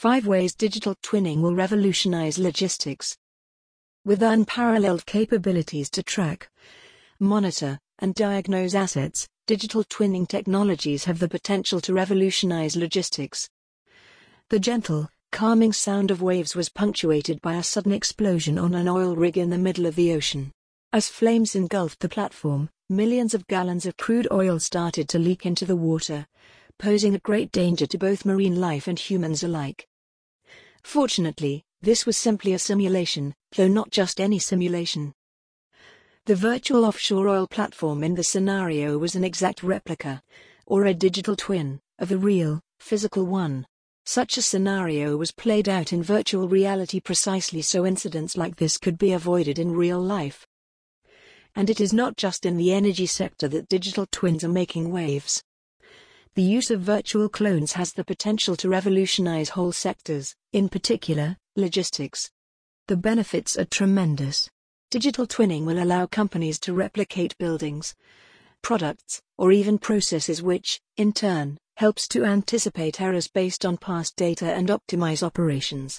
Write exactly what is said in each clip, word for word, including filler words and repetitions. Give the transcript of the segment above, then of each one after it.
Five ways digital twinning will revolutionize logistics. With unparalleled capabilities to track, monitor, and diagnose assets, digital twinning technologies have the potential to revolutionize logistics. The gentle, calming sound of waves was punctuated by a sudden explosion on an oil rig in the middle of the ocean. As flames engulfed the platform, millions of gallons of crude oil started to leak into the water, posing a great danger to both marine life and humans alike. Fortunately, this was simply a simulation, though not just any simulation. The virtual offshore oil platform in the scenario was an exact replica, or a digital twin, of the real, physical one. Such a scenario was played out in virtual reality precisely so incidents like this could be avoided in real life. And it is not just in the energy sector that digital twins are making waves. The use of virtual clones has the potential to revolutionize whole sectors, in particular, logistics. The benefits are tremendous. Digital twinning will allow companies to replicate buildings, products, or even processes which, in turn, helps to anticipate errors based on past data and optimize operations.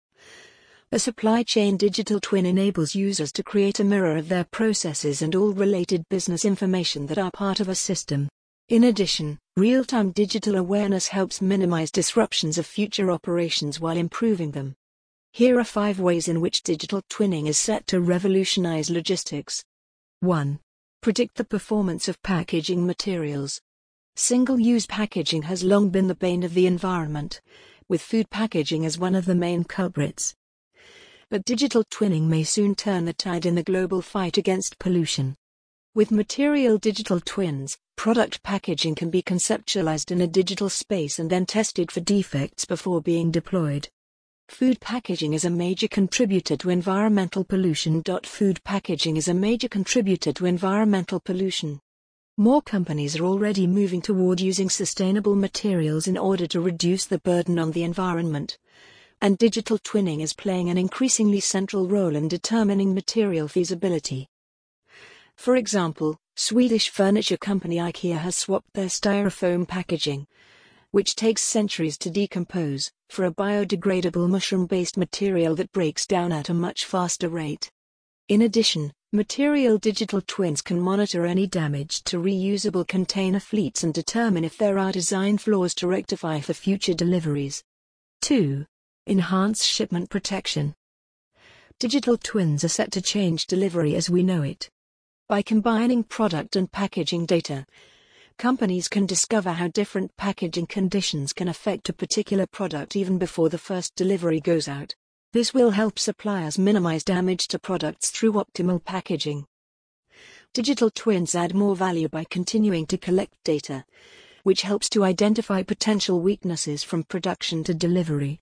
A supply chain digital twin enables users to create a mirror of their processes and all related business information that are part of a system. In addition, real-time digital awareness helps minimize disruptions of future operations while improving them. Here are five ways in which digital twinning is set to revolutionize logistics. one. Predict the performance of packaging materials. Single-use packaging has long been the bane of the environment, with food packaging as one of the main culprits. But digital twinning may soon turn the tide in the global fight against pollution. With material digital twins, product packaging can be conceptualized in a digital space and then tested for defects before being deployed. Food packaging is a major contributor to environmental pollution. Food packaging is a major contributor to environmental pollution. More companies are already moving toward using sustainable materials in order to reduce the burden on the environment. And digital twinning is playing an increasingly central role in determining material feasibility. For example, Swedish furniture company IKEA has swapped their styrofoam packaging, which takes centuries to decompose, for a biodegradable mushroom-based material that breaks down at a much faster rate. In addition, material digital twins can monitor any damage to reusable container fleets and determine if there are design flaws to rectify for future deliveries. two. Enhance shipment protection. Digital twins are set to change delivery as we know it. By combining product and packaging data, companies can discover how different packaging conditions can affect a particular product even before the first delivery goes out. This will help suppliers minimize damage to products through optimal packaging. Digital twins add more value by continuing to collect data, which helps to identify potential weaknesses from production to delivery.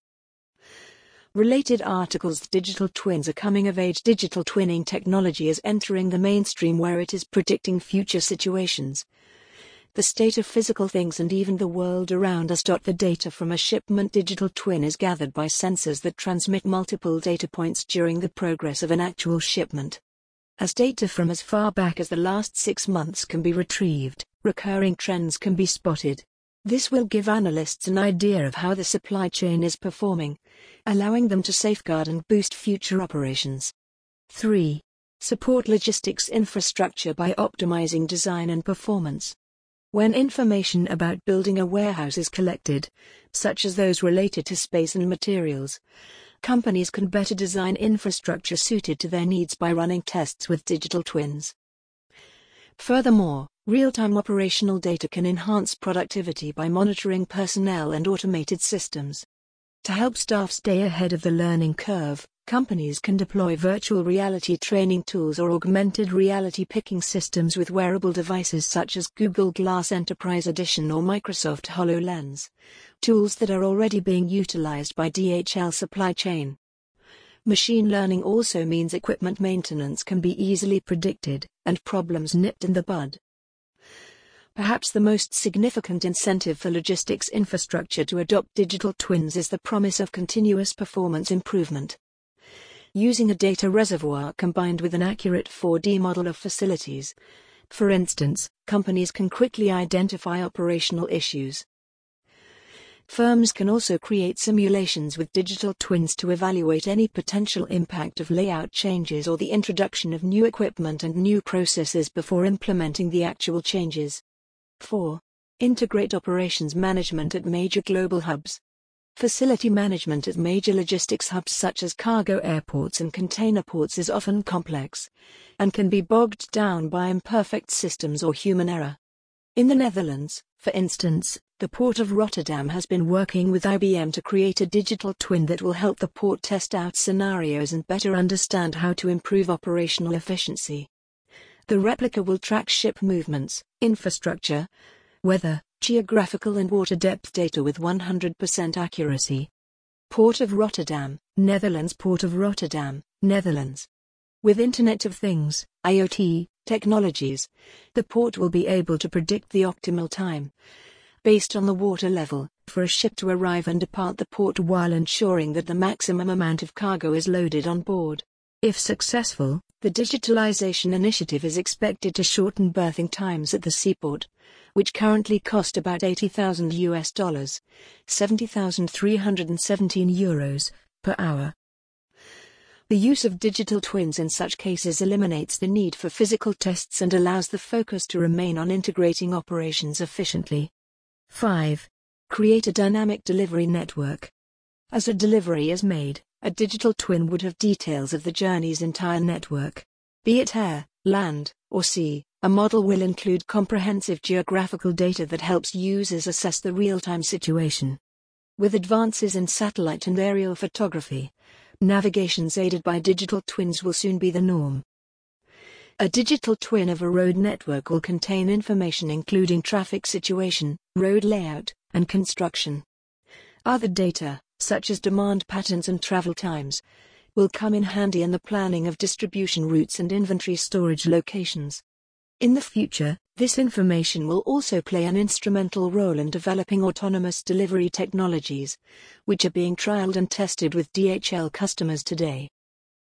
Related articles. Digital twins are coming of age. Digital twinning technology is entering the mainstream where it is predicting future situations, the state of physical things and even the world around us. The data from a shipment digital twin is gathered by sensors that transmit multiple data points during the progress of an actual shipment. As data from as far back as the last six months can be retrieved, recurring trends can be spotted. This will give analysts an idea of how the supply chain is performing, allowing them to safeguard and boost future operations. three. Support logistics infrastructure by optimizing design and performance. When information about building a warehouse is collected, such as those related to space and materials, companies can better design infrastructure suited to their needs by running tests with digital twins. Furthermore, real-time operational data can enhance productivity by monitoring personnel and automated systems. To help staff stay ahead of the learning curve, companies can deploy virtual reality training tools or augmented reality picking systems with wearable devices such as Google Glass Enterprise Edition or Microsoft HoloLens, tools that are already being utilized by D H L supply chain. Machine learning also means equipment maintenance can be easily predicted, and problems nipped in the bud. Perhaps the most significant incentive for logistics infrastructure to adopt digital twins is the promise of continuous performance improvement. Using a data reservoir combined with an accurate four D model of facilities, for instance, companies can quickly identify operational issues. Firms can also create simulations with digital twins to evaluate any potential impact of layout changes or the introduction of new equipment and new processes before implementing the actual changes. four. Integrate operations management at major global hubs. Facility management at major logistics hubs such as cargo airports and container ports is often complex and can be bogged down by imperfect systems or human error. In the Netherlands, for instance, the Port of Rotterdam has been working with I B M to create a digital twin that will help the port test out scenarios and better understand how to improve operational efficiency. The replica will track ship movements, infrastructure, weather, geographical and water depth data with one hundred percent accuracy. Port of Rotterdam, Netherlands. Port of Rotterdam, Netherlands. With Internet of Things, I O T, technologies, the port will be able to predict the optimal time, based on the water level, for a ship to arrive and depart the port while ensuring that the maximum amount of cargo is loaded on board. If successful, the digitalization initiative is expected to shorten berthing times at the seaport, which currently cost about eighty thousand U S dollars, seventy thousand three hundred seventeen euros, per hour. The use of digital twins in such cases eliminates the need for physical tests and allows the focus to remain on integrating operations efficiently. five. Create a dynamic delivery network. As a delivery is made, a digital twin would have details of the journey's entire network. Be it air, land, or sea, a model will include comprehensive geographical data that helps users assess the real-time situation. With advances in satellite and aerial photography, navigations aided by digital twins will soon be the norm. A digital twin of a road network will contain information including traffic situation, road layout, and construction. Other data, such as demand patterns and travel times, will come in handy in the planning of distribution routes and inventory storage locations. In the future, this information will also play an instrumental role in developing autonomous delivery technologies, which are being trialed and tested with D H L customers today.